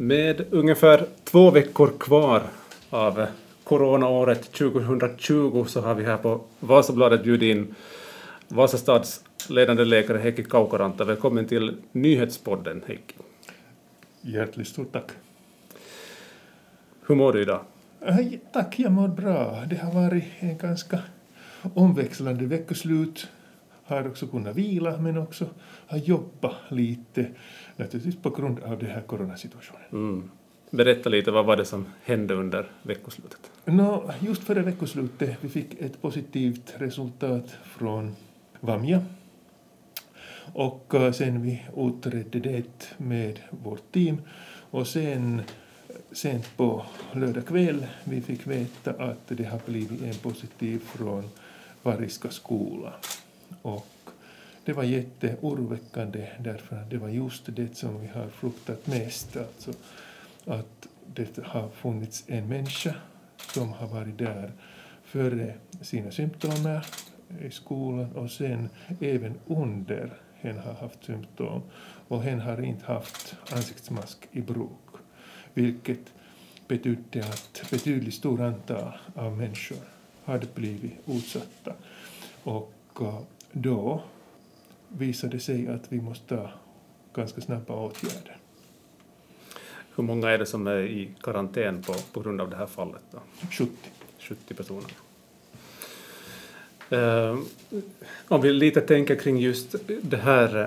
Med ungefär 2 veckor kvar av coronaåret 2020 så har vi här på Vasabladet bjudit in Vasastads ledande läkare Heikki Kaukoranta. Välkommen till Nyhetspodden, Heikki. Hjärtligt stort tack. Hur mår du idag? Tack, jag mår bra. Det har varit en ganska omväxlande veckoslut. Har också kunnat vila men också har jobbat lite naturligtvis på grund av den här coronasituationen. Berätta lite, vad var det som hände under veckoslutet? Just före veckoslutet vi fick ett positivt resultat från Vamja. Och sen vi utredde det med vårt team. Och sen sent på lördag kväll vi fick veta att det har blivit en positiv från Variska skola. Och det var jätteoroväckande därför att det var just det som vi har fruktat mest. Alltså att det har funnits en människa som har varit där före sina symptom i skolan och sen även under hen har haft symptom och hen har inte haft ansiktsmask i bruk. Vilket betydde att betydligt stor antal av människor hade blivit utsatta. Och då visade det sig att vi måste ta ganska snabba åtgärder. Hur många är det som är i karantän på grund av det här fallet då? 70 personer. Om vi lite tänker kring just det här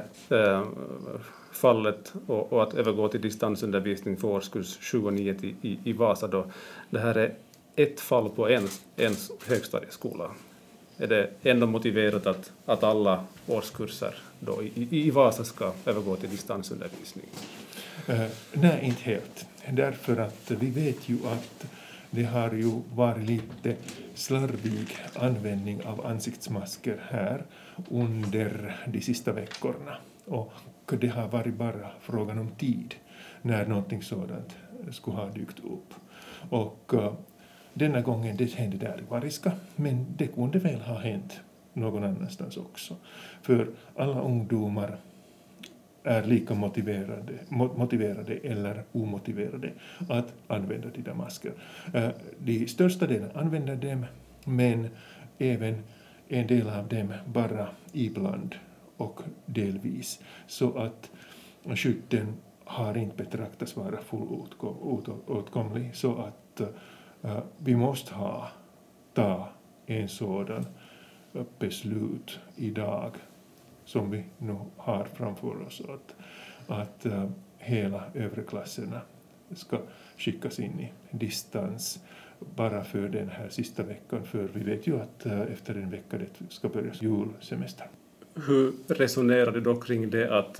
fallet och att övergå till distansundervisning för årskurs 7 och 9 i Vasa då. Det här är ett fall på en högstadieskola. Är det ändå motiverat att alla årskurser då i Vasa ska övergå till distansundervisning? Nej, inte helt. Därför att vi vet ju att det har ju varit lite slarvig användning av ansiktsmasker här under de sista veckorna. Och det har varit bara frågan om tid när någonting sådant skulle ha dykt upp. Och denna gången det hände där i Variska, men det kunde väl ha hänt någon annanstans också. För alla ungdomar är lika motiverade eller omotiverade att använda de där masker. De största delen använder dem, men även en del av dem bara ibland och delvis. Så att skydden har inte betraktats vara fullåtkomlig. Så att vi måste ta en sådan beslut idag som vi nu har framför oss att hela övre klasserna ska skickas in i distans bara för den här sista veckan, för vi vet ju att efter en vecka det ska börja julsemester. Hur resonerar du då kring det att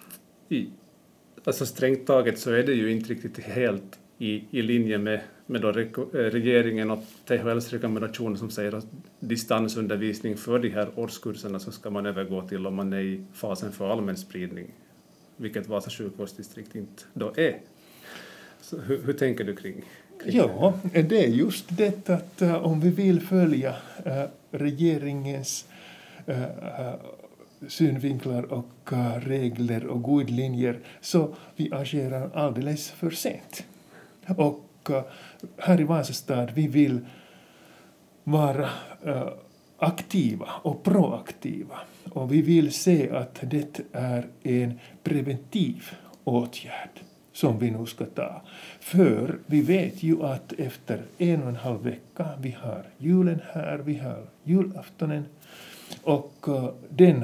alltså strängt taget så är det ju inte riktigt helt i linje med då regeringen och THLs rekommendationer som säger att distansundervisning för de här årskurserna så ska man övergå till om man är i fasen för allmän spridning, vilket Vasa sjukvårdsdistrikt inte då är. Så hur tänker du kring Ja, det är just det att om vi vill följa regeringens synvinklar och regler och godlinjer så vi agerar alldeles för sent. Och här i Vasastad vi vill vara aktiva och proaktiva. Och vi vill se att det är en preventiv åtgärd som vi nu ska ta. För vi vet ju att efter 1,5 vecka vi har julen här, vi har julaftonen. Och den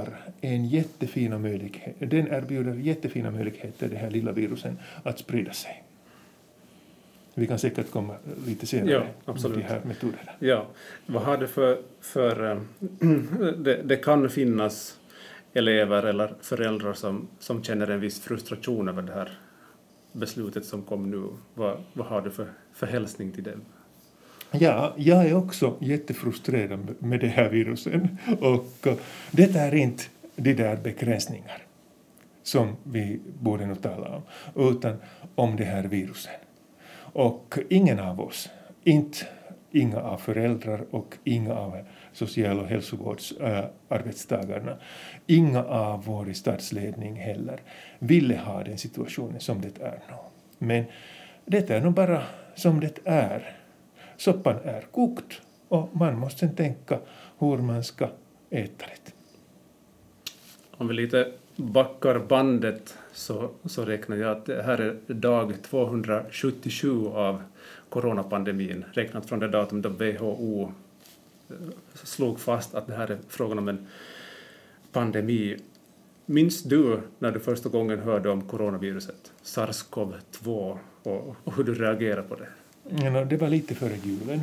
erbjuder jättefina möjligheter, det här lilla virusen, att sprida sig. Vi kan säkert komma lite senare med de här metoderna. Ja, vad har du för det kan finnas elever eller föräldrar som känner en viss frustration över det här beslutet som kom nu. Vad har du för hälsning till dem? Ja, jag är också jättefrustrerad med det här virusen. Och det är inte de där begränsningar som vi borde nog tala om, utan om det här virusen. Och ingen av oss, inga av föräldrar och inga av social- och hälsovårdsarbetstagarna, inga av vår stadsledning heller ville ha den situationen som det är nu. Men det är nog bara som det är. Soppan är kokt och man måste sen tänka hur man ska äta det. Om vi lite backar bandet så räknar jag att det här är dag 277 av coronapandemin, räknat från det datum då WHO slog fast att det här är frågan om en pandemi. Minns du när du första gången hörde om coronaviruset, SARS-CoV-2, och hur du reagerade på det? Ja, det var lite före julen.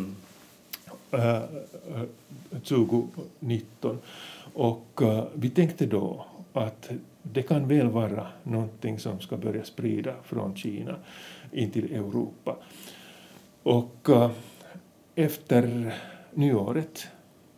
2019. Och vi tänkte då att det kan väl vara någonting som ska börja sprida från Kina in till Europa. Och efter nyåret,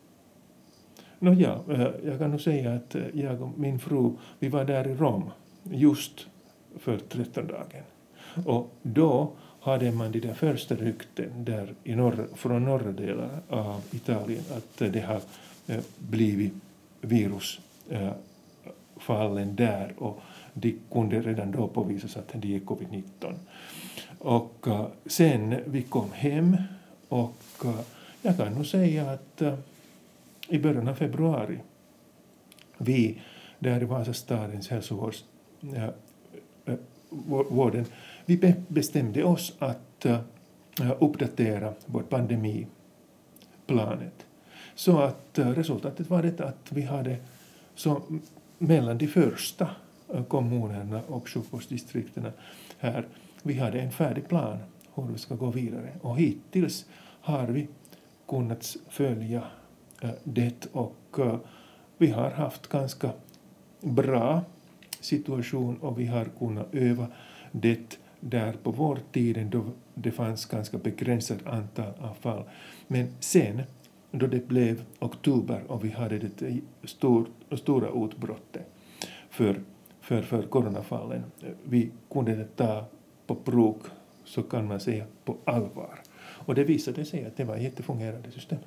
jag kan nog säga att jag och min fru, vi var där i Rom just för 13-dagen. Och då hade man de där första rykten där från norra delen av Italien att det har blivit virusfallen där, och de kunde redan då påvisas att det är covid-19. Och sen vi kom hem, och jag kan nog säga att i början av februari vi där i Vasastadens hälsovården vi bestämde oss att uppdatera vårt pandemiplanet. Så att resultatet var det att vi hade så mellan de första kommunerna och sjukvårdsdistrikterna här, vi hade en färdig plan hur vi ska gå vidare. Och hittills har vi kunnat följa det, och vi har haft ganska bra situation, och vi har kunnat öva det där på vår tid då det fanns ganska begränsat antal av fall. Men sen då det blev oktober och vi hade det stora utbrottet för coronafallen, vi kunde ta på prov, så kan man säga, på allvar. Och det visade sig att det var ett jättefungerande system.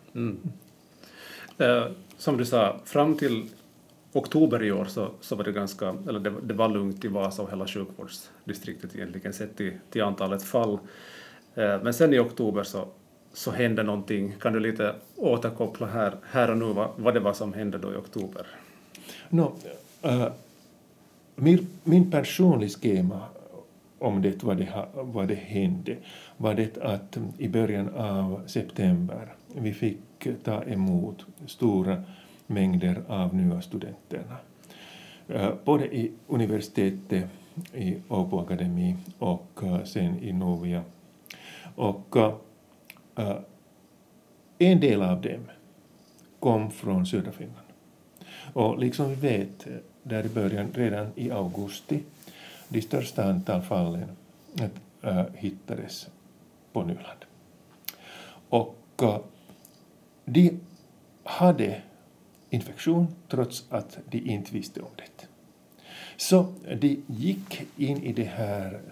Som du sa, fram till oktober i år så var det ganska, eller det var lugnt i Vasa och hela sjukvårdsdistriktet egentligen sett till antalet fall. Men sen i oktober så hände någonting. Kan du lite återkoppla här och nu vad det var som hände då i oktober? Min personliga schema om det vad det hände var det att i början av september vi fick ta emot stora mängder av nya studenterna. Både i universitetet, i Åbo Akademi och sen i Novia. Och en del av dem kom från södra Finland. Och liksom vi vet, där i början, redan i augusti, de största antal fallen hittades på Nyland. Och de hade infektion trots att de inte visste om det. Så de gick in i det här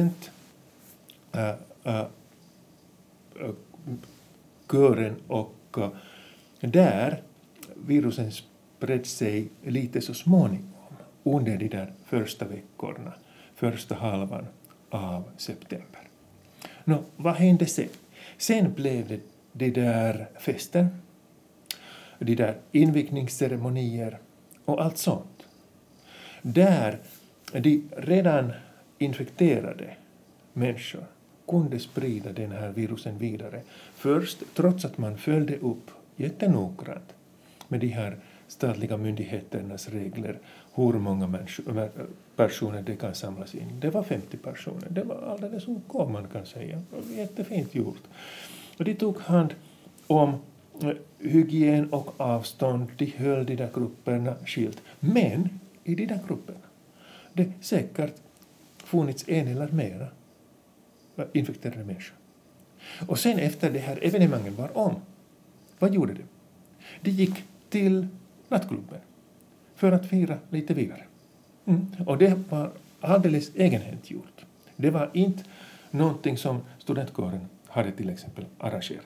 kören, och där virusen spred sig lite så småningom under de där första veckorna, första halvan av september. Vad hände sen? Sen blev det de där festen, de där invigningsceremonier och allt sånt. Där de redan infekterade människor kunde sprida den här virusen vidare. Först, trots att man följde upp jättenoggrant med de här statliga myndigheternas regler, hur många personer det kan samlas in. Det var 50 personer. Det var alldeles OK, man kan säga. Jättefint gjort. Och de tog hand om hygien och avstånd. De höll de där grupperna skilt. Men i de där grupperna det säkert funnits en eller mera infekterade människor. Och sen efter det här evenemanget var om, vad gjorde de? De gick till nattklubben för att fira lite vidare. Och det var alldeles egenhändigt gjort. Det var inte någonting som studentkåren hade till exempel arrangerat.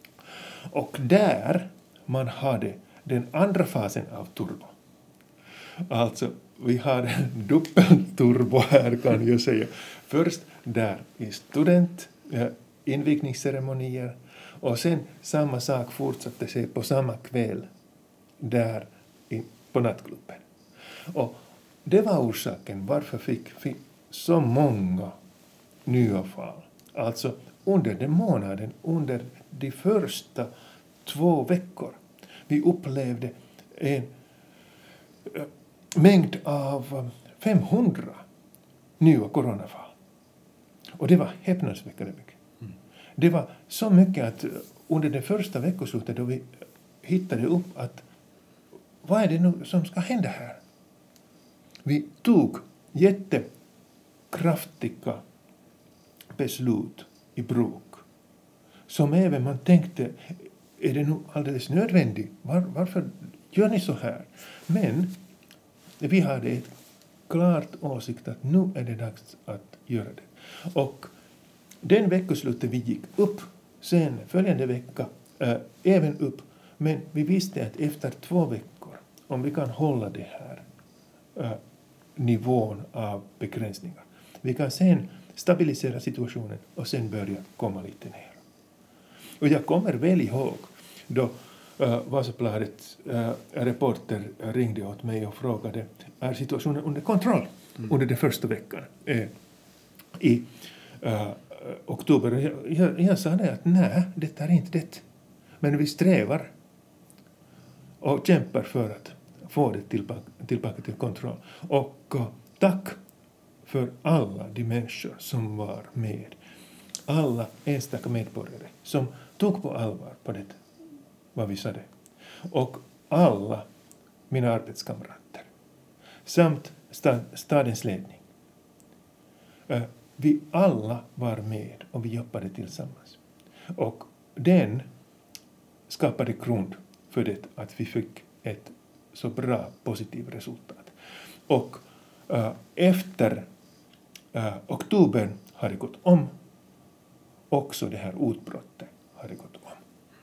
Och där man hade den andra fasen av turbo. Alltså, vi har en dubbelturbo här kan jag säga. Först där i invigningsceremonier och sen samma sak fortsatte sig på samma kväll där på nattklubben. Och det var orsaken varför fick så många nya fall. Alltså under den månaden, under de första 2 veckor, vi upplevde en mängd av 500 nya coronafall. Och det var häpnadsväckande mycket. Det var så mycket att under det första veckoslutet då vi hittade upp att vad är det nu som ska hända här? Vi tog jättekraftiga beslut i bruk. Som även man tänkte, är det nu alldeles nödvändigt? Varför gör ni så här? Men vi hade ett klart åsikt att nu är det dags att göra det. Och den veckoslutet vi gick upp, sen följande vecka även upp. Men vi visste att efter 2 veckor, om vi kan hålla det här nivån av begränsningar, vi kan sen stabilisera situationen och sen börja komma lite ner. Och jag kommer väl ihåg då Vasabladets reporter ringde åt mig och frågade, är situationen under kontroll under den första veckan i oktober? Jag sa det att nej, det är inte det. Men vi strävar och kämpar för att få det tillbaka till kontroll. Och tack för alla de människor som var med. Alla enstaka medborgare som tog på allvar på det, vad vi sade. Och alla mina arbetskamrater. Samt stadens ledning. Vi alla var med och vi jobbade tillsammans. Och den skapade grund för det att vi fick ett så bra positivt resultat. Och efter oktober har det gått om. Också det här utbrottet har det gått om.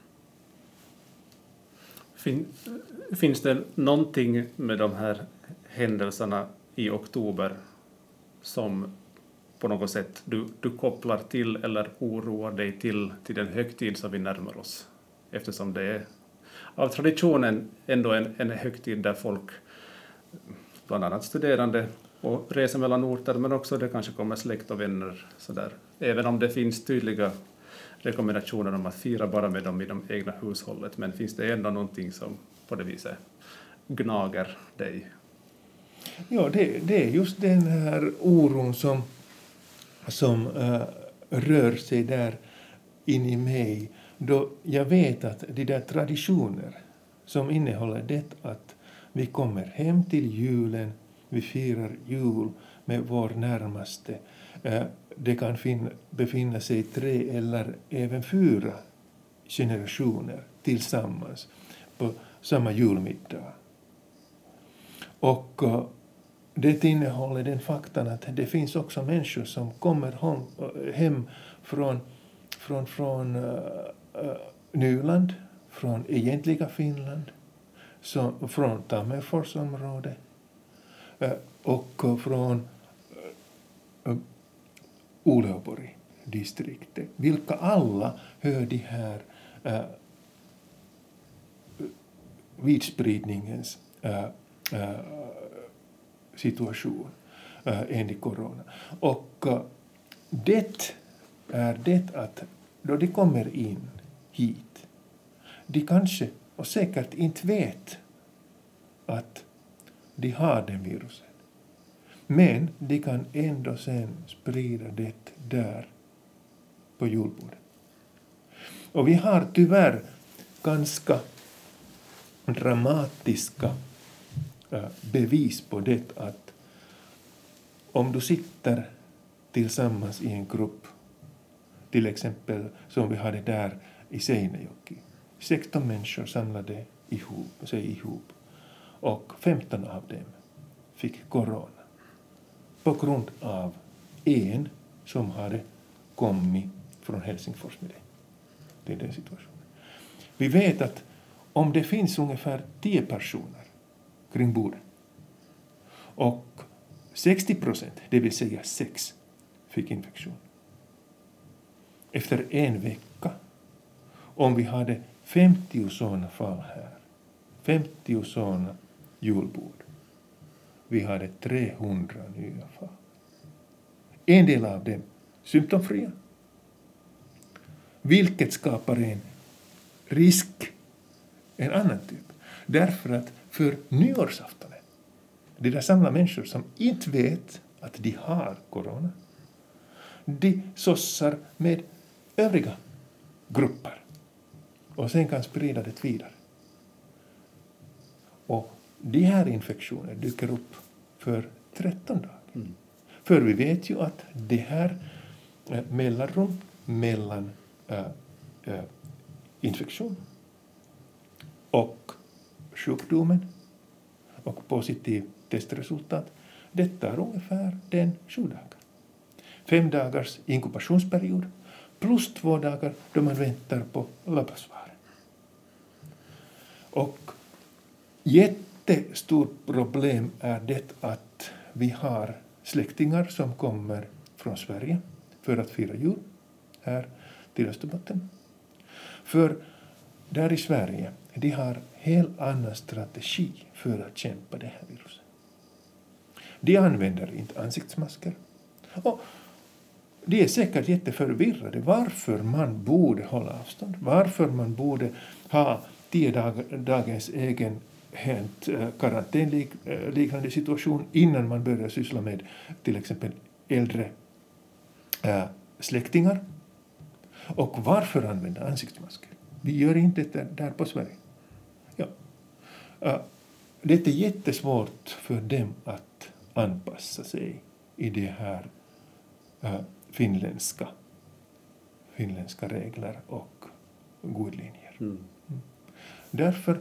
Finns det någonting med de här händelserna i oktober som på något sätt du kopplar till eller oroar dig till den högtid som vi närmar oss? Eftersom det är av traditionen ändå en högtid där folk, bland annat studerande, och reser mellan orter, men också det kanske kommer släkt och vänner. Sådär. Även om det finns tydliga rekommendationer om att fira bara med dem i de egna hushållet, men finns det ändå någonting som på det viset gnager dig? Ja, det är just den här oron som rör sig där in i mig. Då jag vet att de där traditioner som innehåller det att vi kommer hem till julen, vi firar jul med vår närmaste. Det kan befinna sig 3 eller även 4 generationer tillsammans på samma julmiddag. Och det innehåller den faktan att det finns också människor som kommer hem från Nyland, från egentliga Finland, från Tammerforsområdet och från Uleåborg-distriktet, vilka alla hör de här vidspridningens situation enligt corona. Och det är det att då de kommer in hit, de kanske och säkert inte vet att de har den virusen. Men de kan ändå sen sprida det där på julbordet. Och vi har tyvärr ganska dramatiska bevis på det att om du sitter tillsammans i en grupp, till exempel som vi hade där i Seinäjoki, 16 människor samlade sig ihop och 15 av dem fick corona på grund av en som hade kommit från Helsingfors med det. Det är den situationen. Vi vet att om det finns ungefär 10 personer kring bordet Och 60%, det vill säga 6, fick infektion. Efter en vecka, om vi hade 50 sådana fall här, 50 sådana julbord, vi hade 300 nya fall. En del av dem symptomfria, vilket skapar en risk, en annan typ. Därför att för nyårsaftonen, det där samla människor som inte vet att de har corona, de sossar med övriga grupper och sen kan sprida det vidare. Och de här infektionerna dyker upp för 13 dagar. Mm. För vi vet ju att det här mellanrum mellan infektion och sjukdomen och positiv testresultat, det tar ungefär 7 dagar. 5 dagars inkubationsperiod plus 2 dagar då man väntar på labbsvaren. Och jättestort problem är det att vi har släktingar som kommer från Sverige för att fira jul här till Österbotten. För där i Sverige, de har helt annan strategi för att kämpa det här viruset. De använder inte ansiktsmasker. Och de är säkert jätteförvirrade varför man borde hålla avstånd. Varför man borde ha 10 dagens egen karantänliknande situation innan man börjar syssla med till exempel äldre släktingar. Och varför använda ansiktsmasker? Vi gör inte det där på Sverige. Ja. Det är jättesvårt för dem att anpassa sig i det här finländska regler och godlinjer. Mm. Därför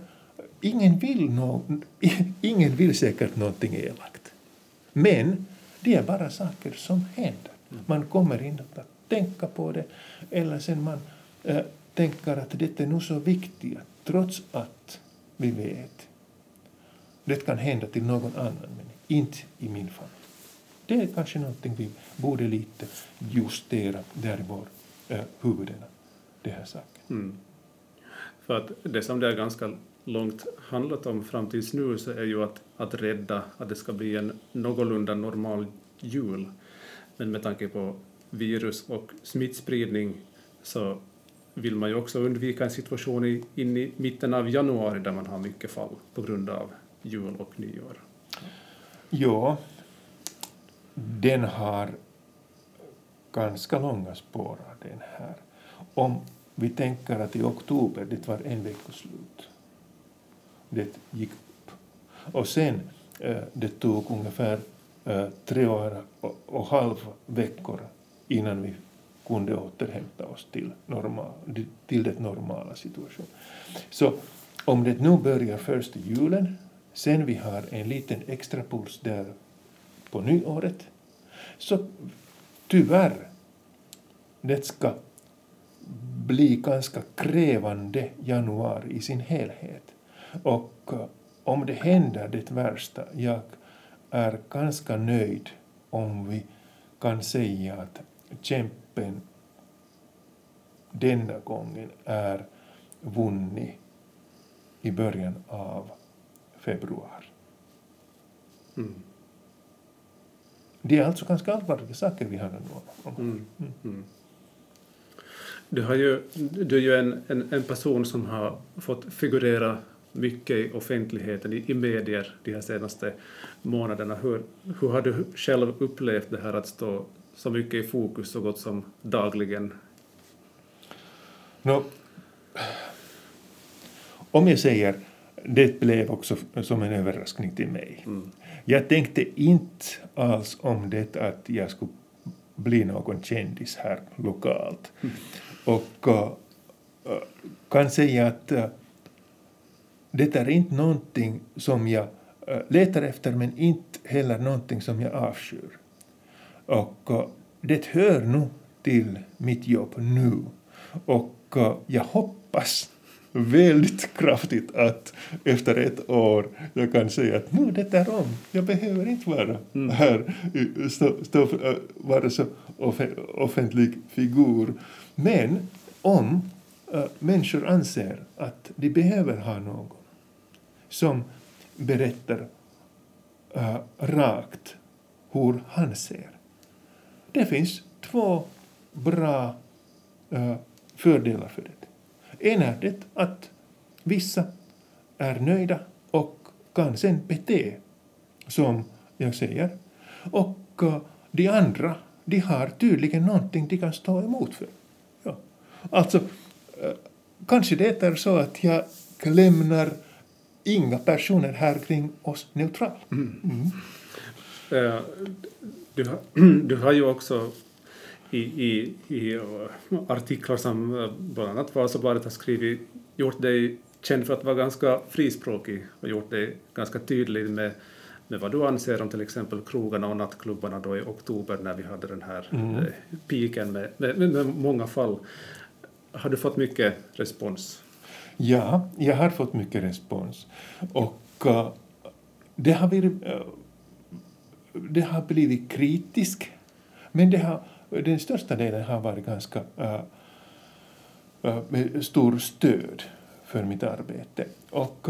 ingen vill säkert någonting elakt. Men det är bara saker som händer. Man kommer inte att tänka på det, eller sen man tänker att det är nog så viktigt, trots att vi vet det kan hända till någon annan, men inte i min familj. Det är kanske någonting vi borde lite justera där i vår huvuden, det här saken. Mm. För att det som det är ganska långt handlat om fram tills nu så är ju att rädda att det ska bli en någorlunda normal jul. Men med tanke på virus och smittspridning så vill man ju också undvika en situation in i mitten av januari där man har mycket fall på grund av jul och nyår. Ja, den har ganska långa spår av den här. Om vi tänker att i oktober, det var en veckoslut, det gick upp. Och sen, det tog ungefär 3,5 veckor innan vi kunde återhämta oss till det normala situation. Så om det nu börjar först i julen, sen vi har en liten extra puls där på nyåret, så tyvärr det ska bli ganska krävande januari i sin helhet. Och om det händer det värsta, jag är ganska nöjd om vi kan säga att kämpen denna gången är vunnit i början av februari. Mm. Det är alltså ganska allvarliga saker vi har nu. Du är ju en person som har fått figurera mycket i offentligheten, i medier de här senaste månaderna. Hur har du själv upplevt det här att stå så mycket i fokus så gott som dagligen? Om jag säger, det blev också som en överraskning till mig. Mm. Jag tänkte inte alls om det att jag skulle bli någon kändis här lokalt. Mm. Och kan säga att det är inte någonting som jag letar efter, men inte heller någonting som jag avskyr. Och det hör nu till mitt jobb nu. Och jag hoppas väldigt kraftigt att efter ett år jag kan säga att nu det är om. Jag behöver inte vara här, vara så offentlig figur. Men om människor anser att de behöver ha någon som berättar rakt hur han ser. Det finns 2 bra fördelar för det. En är det att vissa är nöjda och kan sen bete som jag säger. Och de andra, de har tydligen någonting de kan stå emot för. Ja. Alltså, kanske det är så att jag lämnar inga personer här kring oss neutral. Du har ju också i artiklar som bland annat Vasabladet har skrivit gjort dig känd för att vara ganska frispråkig och gjort dig ganska tydlig med vad du anser om till exempel krogarna och nattklubbarna då i oktober när vi hade den här piken med många fall. Har du fått mycket respons? Ja, jag har fått mycket respons. Och det har blivit kritisk, men den största delen har varit ganska med stor stöd för mitt arbete. Och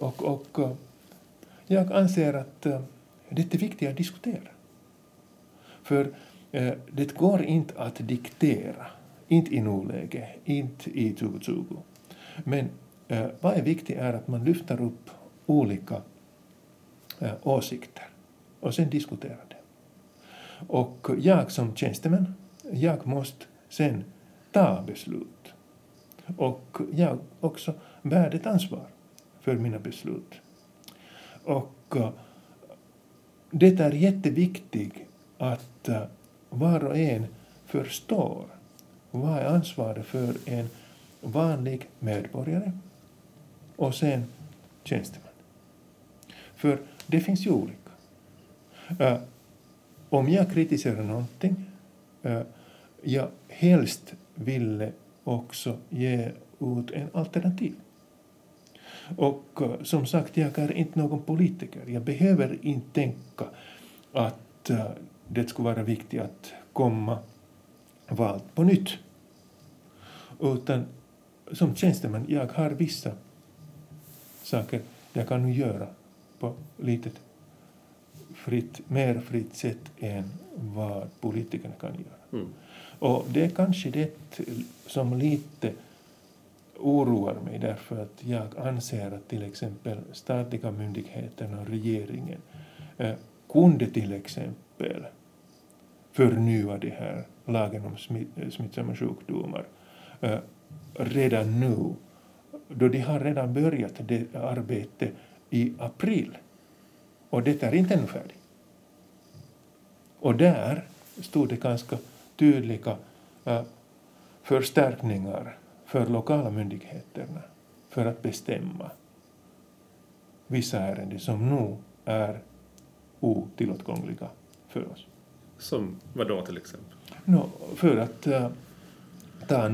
jag anser att det är viktigt att diskutera. För det går inte att diktera, inte i nuläget, inte i 2020. Men vad är viktigt är att man lyfter upp olika åsikter och sen diskuterar det. Och jag som tjänsteman, jag måste sen ta beslut. Och jag också bär ett ansvar för mina beslut. Och det är jätteviktigt att var och en förstår vad är ansvaret för en vanlig medborgare och sen tjänsteman. För det finns ju olika. Om jag kritiserar någonting, jag helst ville också ge ut en alternativ. Och som sagt, jag är inte någon politiker. Jag behöver inte tänka att det skulle vara viktigt att komma valt på nytt. Utan som tjänsteman, jag har vissa saker jag kan göra på lite mer fritt sätt än vad politikerna kan göra. Och det är kanske det som lite oroar mig, därför att jag anser att till exempel statliga myndigheterna och regeringen kunde till exempel förnya det här lagen om smittsamma sjukdomar redan nu, då de har redan börjat det arbete i april. Och det är inte ännu färdigt. Och där stod det ganska tydliga förstärkningar för lokala myndigheterna för att bestämma vissa ärenden som nu är otillåtgångliga för oss. Som vad då till exempel? För att ta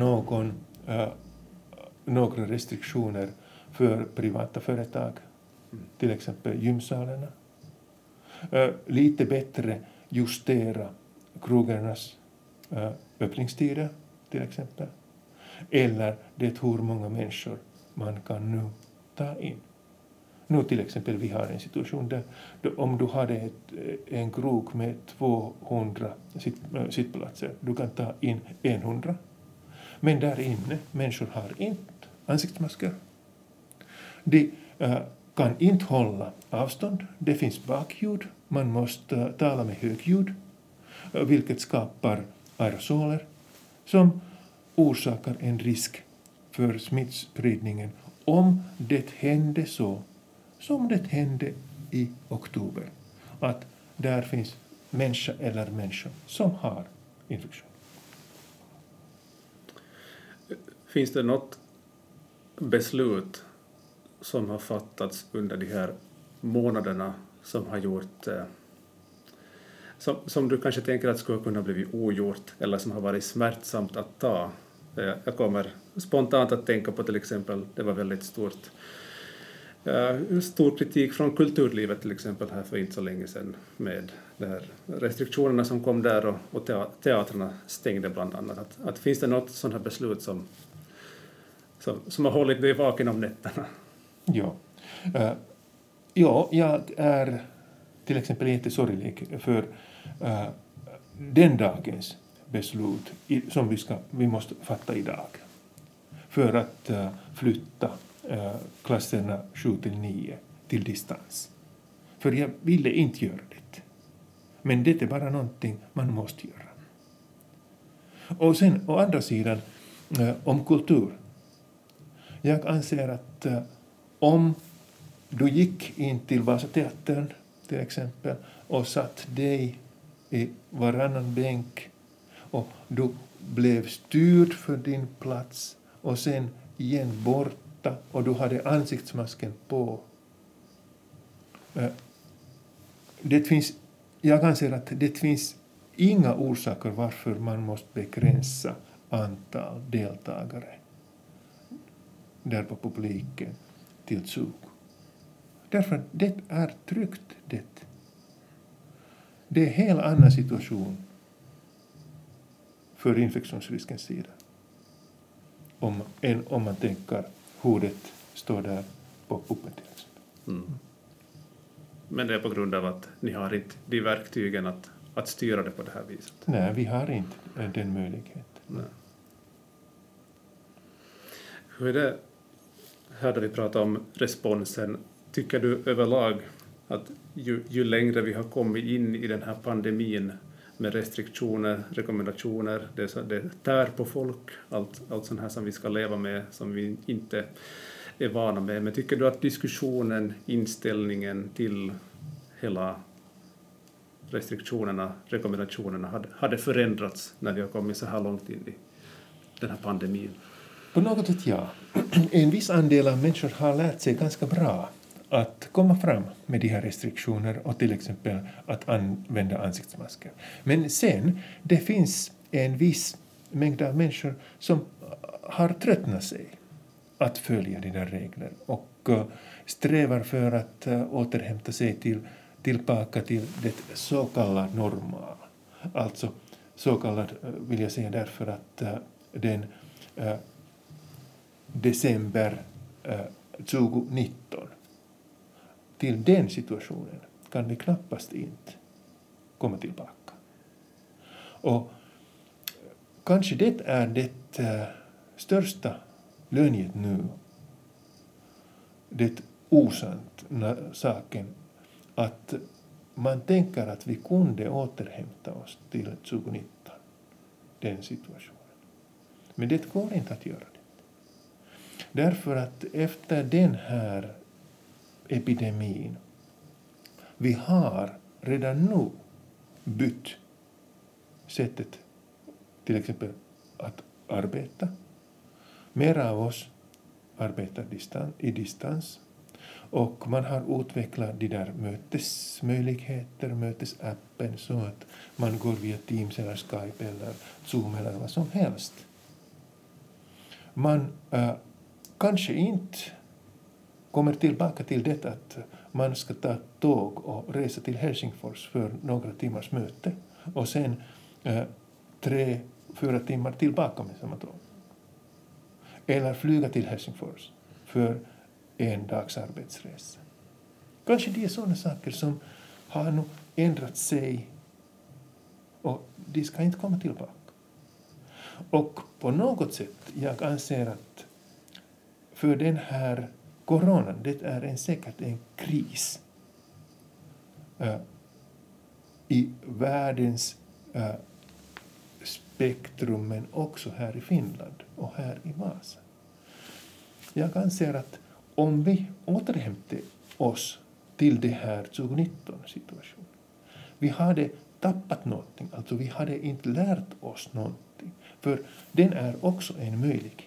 några restriktioner för privata företag, till exempel gymsalarna. Lite bättre justera krogarnas öppningstider, till exempel. Eller det hur många människor man kan nu ta in. Nu till exempel vi har en situation där om du hade en krog med 200 sittplatser, du kan ta in 100. Men där inne, människor har inte ansiktsmasker. De kan inte hålla avstånd. Det finns bakljud. Man måste tala med högljud, vilket skapar aerosoler som orsakar en risk för smittspridningen om det hände så som det hände i oktober. Att där finns människa eller människor som har infektion. Finns det något beslut som har fattats under de här månaderna som har gjort som du kanske tänker att skulle kunna bli ogjort eller som har varit smärtsamt att ta Jag kommer spontant att tänka på till exempel, det var väldigt stor kritik från kulturlivet till exempel här för inte så länge sedan med de här restriktionerna som kom där och teatrarna stängde bland annat. Att finns det något sådant här beslut som har hållit dig vaken om nätterna? Ja. Ja, jag är till exempel jättesorglig för den dagens beslut som vi måste fatta idag för att flytta klasserna 7-9 till distans. För jag ville inte göra det. Men det är bara någonting man måste göra. Och sen å andra sidan om kultur. Jag anser att om du gick in till Vasateatern till exempel och satt dig i varannan bänk och du blev styrd för din plats och sen igen borta och du hade ansiktsmasken på. Jag anser att det finns inga orsaker varför man måste begränsa antal deltagare där på publiken till 20. Därför att det är tryggt det. Det är en helt annan situation för infektionsriskens sida. Än om man tänker hur det står där på puppen till exempel. Mm. Men det är på grund av att ni har inte de verktygen att styra det på det här viset? Nej, vi har inte den möjligheten. Nej. Hur är det, hörde vi prata om responsen, tycker du överlag att ju längre vi har kommit in i den här pandemin med restriktioner, rekommendationer, det tär på folk, allt sånt här som vi ska leva med, som vi inte är vana med. Men tycker du att diskussionen, inställningen till hela restriktionerna, rekommendationerna hade förändrats när vi har kommit så här långt in i den här pandemin? På något sätt ja. En viss andel av människor har lärt sig ganska bra att komma fram med de här restriktioner och till exempel att använda ansiktsmasker. Men sen, det finns en viss mängd av människor som har tröttnat sig att följa de där reglerna och strävar för att återhämta sig tillbaka till det så kallade normala. Alltså så kallad vill jag säga därför att den december 2019 till den situationen kan vi knappast inte komma tillbaka. Och kanske det är det största lögnet nu, det osant saken att man tänker att vi kunde återhämta oss till 2019, den situationen. Men det går inte att göra det. Därför att efter den här epidemin, vi har redan nu bytt sättet till exempel att arbeta. Mera av oss arbetar i distans och man har utvecklat de där mötesmöjligheter, mötesappen så att man går via Teams eller Skype eller Zoom eller vad som helst. Man kanske inte kommer tillbaka till det att man ska ta tåg och resa till Helsingfors för några timmars möte och sen 3-4 timmar tillbaka med samma tåg. Eller flyga till Helsingfors för en dags arbetsresa. Kanske det är sådana saker som har nu ändrat sig och de ska inte komma tillbaka. Och på något sätt, jag anser att för den här coronan, det är säkert en kris i världens spektrum, men också här i Finland och här i Vasa. Jag anser att om vi återhämtar oss till det här 2019-situationen, vi hade tappat någonting, alltså vi hade inte lärt oss någonting, för den är också en möjlighet.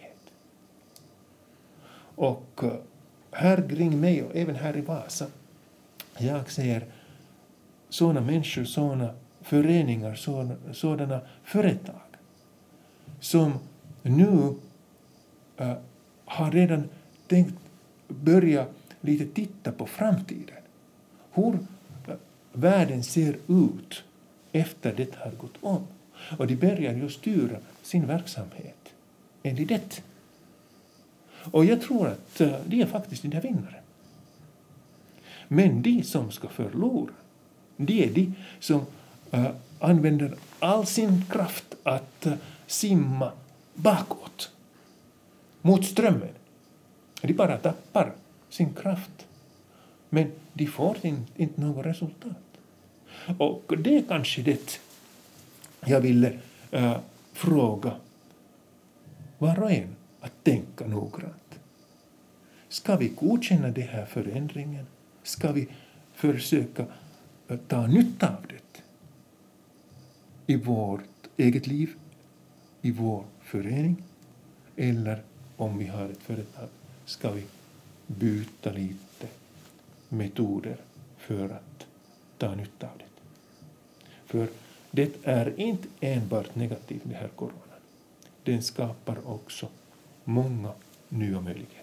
Och här kring mig och även här i Vasa, jag ser sådana människor, sådana föreningar, sådana företag som nu har redan tänkt börja lite titta på framtiden. Hur världen ser ut efter det har gått om. Och de börjar ju styra sin verksamhet enligt det. Och jag tror att de är faktiskt inte vinnare. Men de som ska förlora, det är de som använder all sin kraft att simma bakåt mot strömmen. De bara tappar sin kraft. Men de får inte något resultat. Och det är kanske det jag ville fråga var och en att tänka noggrant. Ska vi godkänna det här förändringen? Ska vi försöka ta nytta av det i vårt eget liv, i vår förening? Eller om vi har ett företag, ska vi byta lite metoder för att ta nytta av det? För det är inte enbart negativt, det här coronan. Den skapar också många nya möjligheter.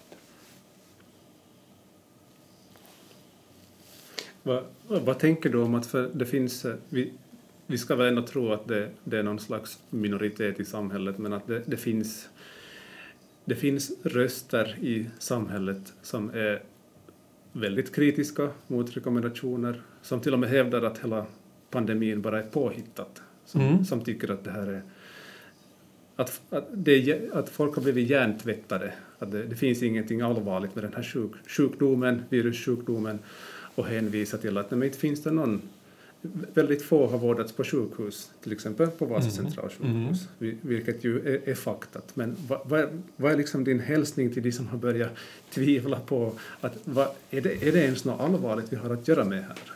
Vad tänker du om att för det finns, vi ska väl ändå tro att det är någon slags minoritet i samhället, men att det finns röster i samhället som är väldigt kritiska mot rekommendationer, som till och med hävdar att hela pandemin bara är påhittat, som tycker att det här är att folk har blivit hjärntvättade, att det finns ingenting allvarligt med den här sjukdomen, virussjukdomen, och hänvisar till att inte finns det någon. Väldigt få har vårdats på sjukhus, till exempel på Vasa centralsjukhus, vilket ju är faktat. Men vad är liksom din hälsning till de som har börjat tvivla på att är det ens något allvarligt vi har att göra med här?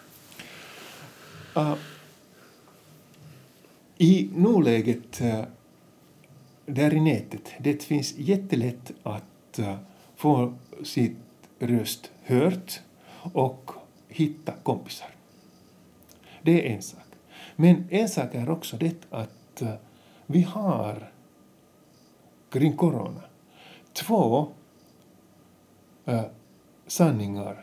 I nuläget där i nätet, det finns jättelätt att få sitt röst hört och hitta kompisar. Det är en sak. Men en sak är också det att vi har kring corona 2 sanningar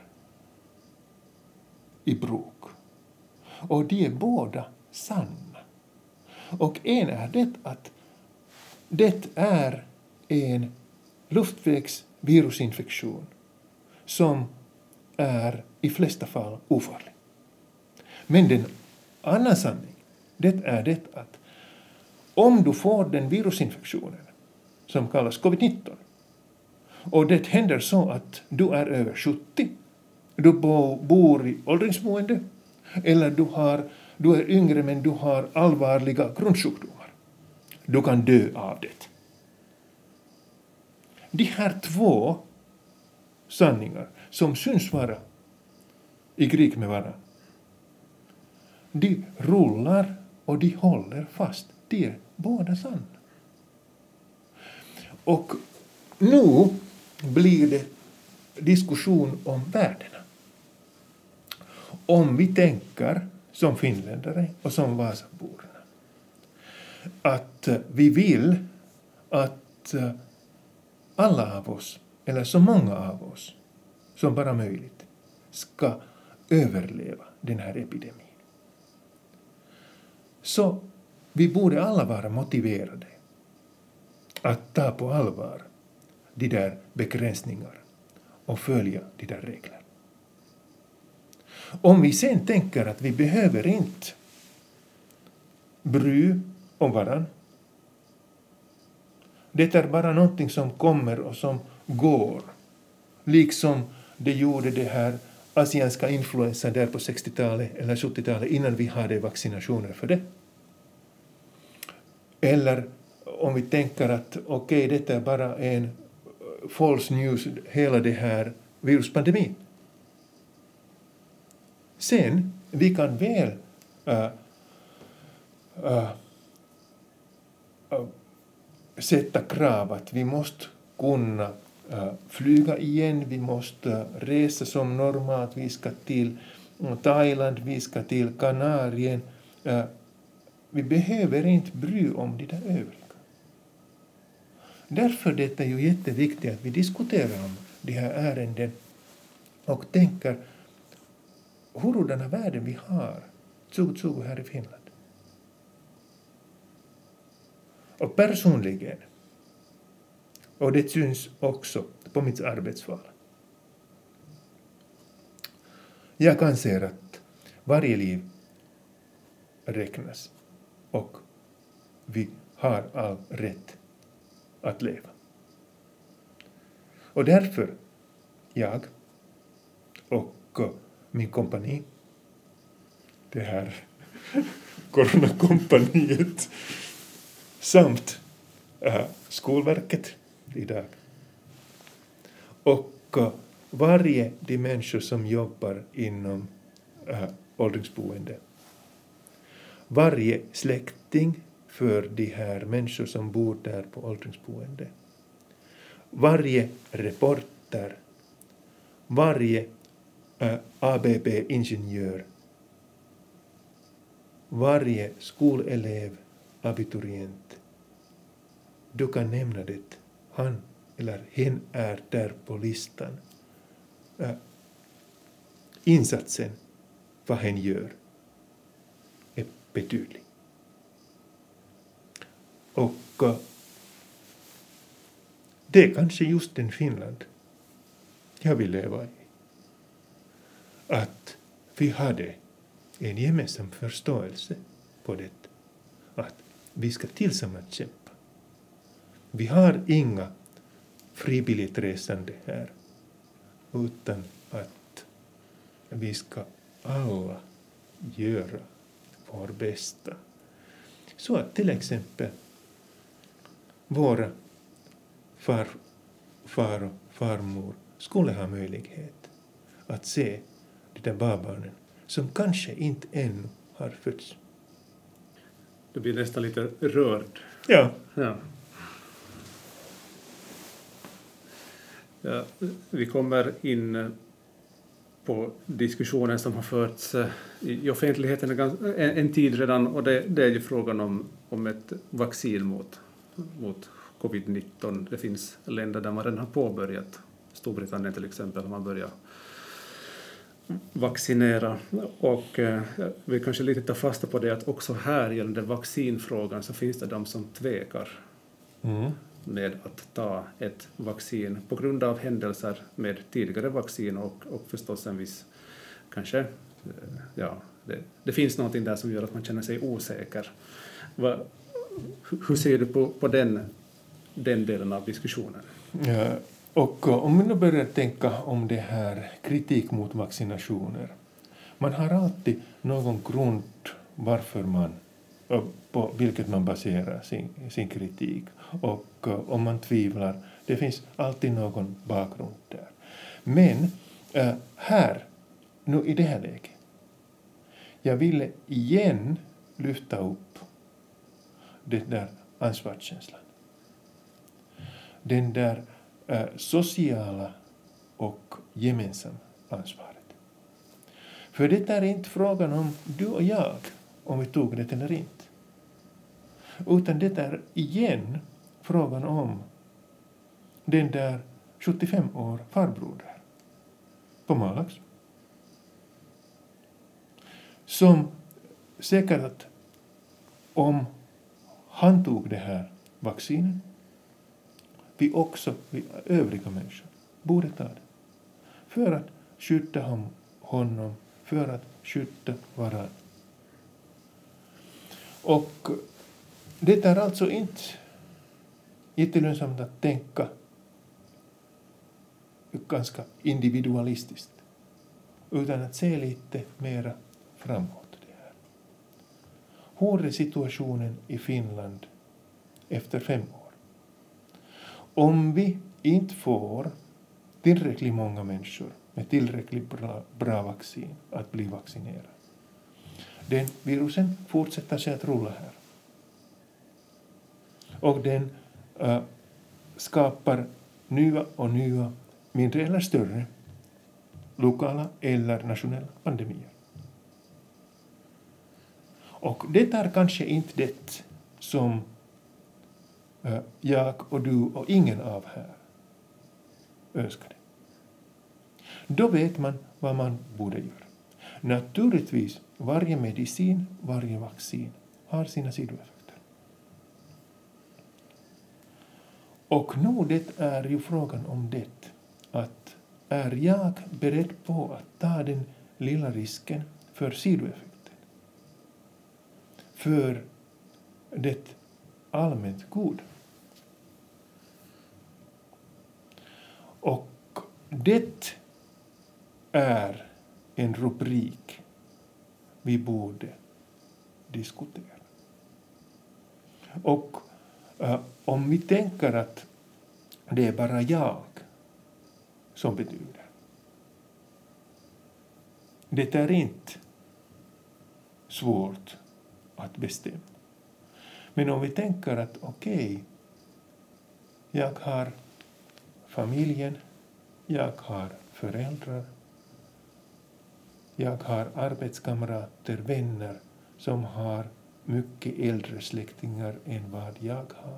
i bruk. Och de är båda sanna. Och en är det att det är en luftvägsvirusinfektion som är i flesta fall ofarlig. Men den andra sanning, det är det att om du får den virusinfektionen som kallas covid-19 och det händer så att du är över 70, du bor i åldringsboende eller du är yngre men du har allvarliga grundsjukdomar, du kan dö av det. De här 2 sanningar som syns vara i krig med varandra, de rullar och de håller fast. De är båda sanna. Och nu blir det diskussion om värdena. Om vi tänker som finländare och som Vasaborna att vi vill att alla av oss, eller så många av oss som bara möjligt, ska överleva den här epidemin. Så vi borde alla vara motiverade att ta på allvar de där begränsningar och följa de där regler. Om vi sen tänker att vi behöver inte bry om varann, det är bara någonting som kommer och som går, liksom det gjorde det här asianska influensan där på 60-talet eller 70-talet innan vi hade vaccinationer för det. Eller om vi tänker att okej, detta är bara en false news, hela det här viruspandemin. Sen vi kan väl sätta krav att vi måste kunna flyga igen, vi måste resa som normalt, vi ska till Thailand, vi ska till Kanarien. Vi behöver inte bry om de där övriga. Därför det är ju jätteviktigt att vi diskuterar om de här ärenden och tänker hurdana värden vi har 2020 här i Finland. Och personligen, och det syns också på mitt arbetsval, jag anser att varje liv räknas och vi har all rätt att leva. Och därför jag och min kompani, det här coronakompaniet, samt Skolverket idag och varje de människor som jobbar inom åldringsboende, varje släkting för de här människor som bor där på åldringsboende, varje reporter, varje ABB-ingenjör, varje skolelev, abiturient. Du kan nämna det. Han eller hen är där på listan. Insatsen, vad hen gör, är betydlig. Och det är kanske just den Finland jag vill leva i. Att vi hade en gemensam förståelse på det. Att vi ska tillsammans kämpa. Vi har inga frivilligt resande här. Utan att vi ska alla göra vår bästa. Så att till exempel våra far och farmor skulle ha möjlighet att se de där barnen som kanske inte ännu har fötts. Du blir nästan lite rörd. Ja. Ja, vi kommer in på diskussionen som har förts i offentligheten en tid redan, och det är ju frågan om ett vaccin mot covid-19. Det finns länder där man redan har påbörjat. Storbritannien till exempel har man börjat vaccinera, och vi kanske lite tar fasta på det att också här gällande vaccinfrågan så finns det de som tvekar med att ta ett vaccin på grund av händelser med tidigare vaccin och förstås en viss kanske, det finns någonting där som gör att man känner sig osäker. Hur ser du på den delen av diskussionen? Ja, och om vi nu börjar tänka om det här kritik mot vaccinationer. Man har alltid någon grund varför man, på vilket man baserar sin kritik. Och om man tvivlar, det finns alltid någon bakgrund där. Men här, nu i det här läget, jag ville igen lyfta upp det där ansvarskänslan. Den där sociala och gemensamma ansvaret. För det är inte frågan om du och jag, om vi tog det eller inte. Utan det är igen frågan om den där 75 år farbror där på Malax. Som säkert att om han tog det här vaccinet, vi övriga människor borde ta det. För att skydda honom, för att skydda varann. Och det är alltså inte jättelönsamt att tänka ganska individualistiskt, utan att se lite mera framåt. Det här. Hur är situationen i Finland efter 5 år? Om vi inte får tillräckligt många människor med tillräckligt bra vaccin att bli vaccinerade, den virusen fortsätter sig att rulla här. Och den skapar nya och nya, mindre eller större, lokala eller nationella pandemier. Och det är kanske inte det som jag och du och ingen av här önskar det. Då vet man vad man borde göra. Naturligtvis, varje medicin, varje vaccin har sina sidoeffekter. Och nu det är ju frågan om det, att är jag beredd på att ta den lilla risken för sidoeffekten? För det allmänt god. Och det är en rubrik vi borde diskutera. Och om vi tänker att det är bara jag som betyder. Det är inte svårt att bestämma. Men om vi tänker att okej, jag har familjen, jag har föräldrar, jag har arbetskamrater, vänner som har mycket äldre släktingar än vad jag har.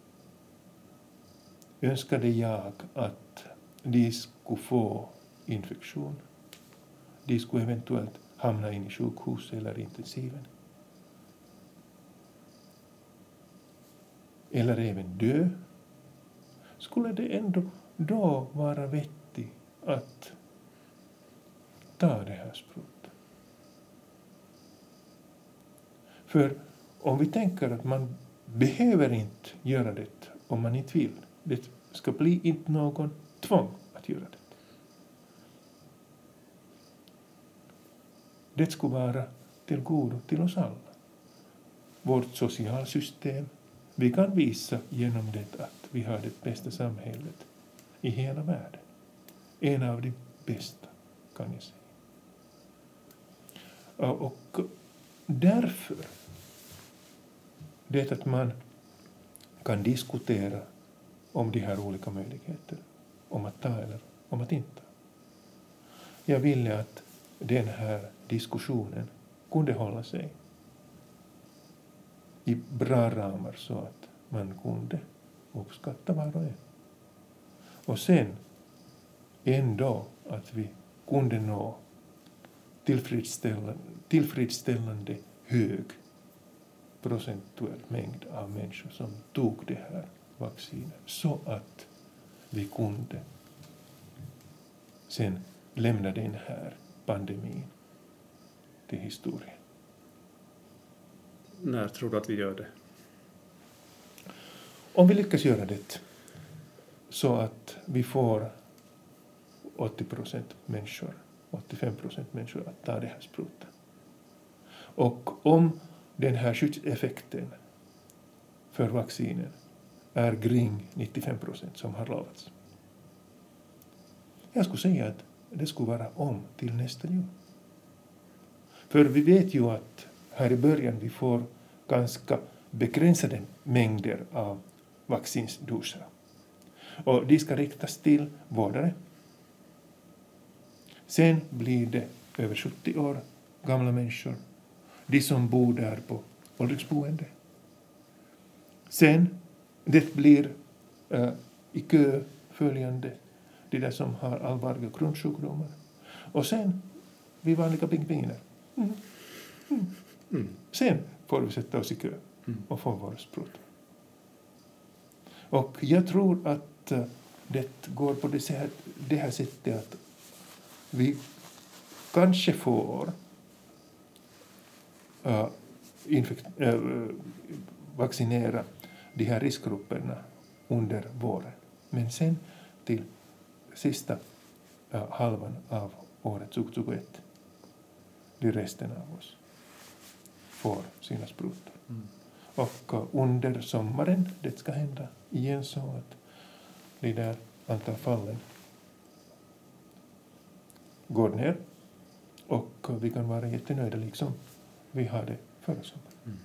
Önskade jag att de skulle få infektion. De skulle eventuellt hamna in i sjukhus eller intensiven. Eller även dö. Skulle det ändå då vara vettigt att ta det här sprutan? För om vi tänker att man behöver inte göra det om man inte vill. Det ska bli inte någon tvång att göra det. Det skulle vara till godo till oss alla. Vårt socialsystem. Vi kan visa genom det att vi har det bästa samhället i hela världen. En av de bästa, kan jag säga. Och därför, det att man kan diskutera om de här olika möjligheterna, om att ta eller om att inte. Jag ville att den här diskussionen kunde hålla sig i bra ramar så att man kunde uppskatta var och en. Och sen ändå att vi kunde nå tillfredsställande hög procentuell mängd av människor som tog det här vaccinet så att vi kunde sen lämna den här pandemin till historien. När tror du att vi gör det? Om vi lyckas göra det så att vi får 80% människor, 85% människor att ta det här sprutan. Och om den här skyddseffekten för vaccinen är kring 95% som har lovats. Jag skulle säga att det skulle vara om till nästa jul. För vi vet ju att här i början vi får ganska begränsade mängder av vaccinsdoser. Och de ska riktas till vårdare. Sen blir det över 70 år gamla människor. De som bor där på åldringsboende. Sen det blir i kö följande de där som har allvarliga grundsjukdomar. Och sen vi vanliga pingviner. Sen får vi sätta oss i kö och få våra sprutor. Och jag tror att det går på det här sättet att vi kanske får vaccinera de här riskgrupperna under våren. Men sen till sista halvan av året 2021 de resten av oss får sina sprutor. Och under sommaren det ska hända igen så att de där antal fallen går ner och vi kan vara jättenöjda liksom vi hade förra sommaren.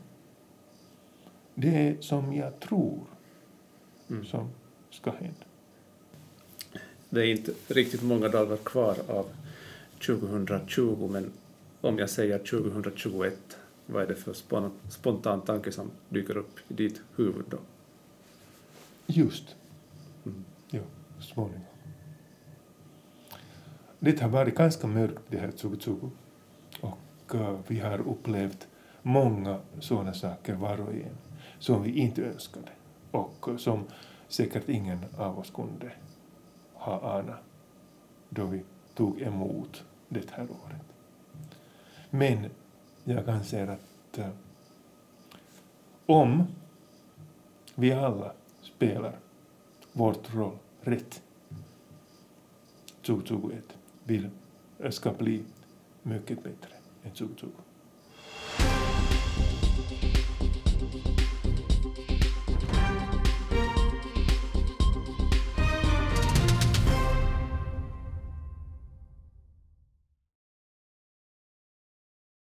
Det är som jag tror som ska hända. Det är inte riktigt många dagar kvar av 2020, men om jag säger 2021, vad är det för spontan tanke som dyker upp i ditt huvud då? Just. Ja, småningom. Det har varit ganska mörkt det här 2020. Och vi har upplevt många sådana saker var och en som vi inte önskade. Och som säkert ingen av oss kunde ha anat då vi tog emot det här året. Men jag anser att om vi alla spelar vårt roll rätt, 2021 ska bli mycket bättre än 2020.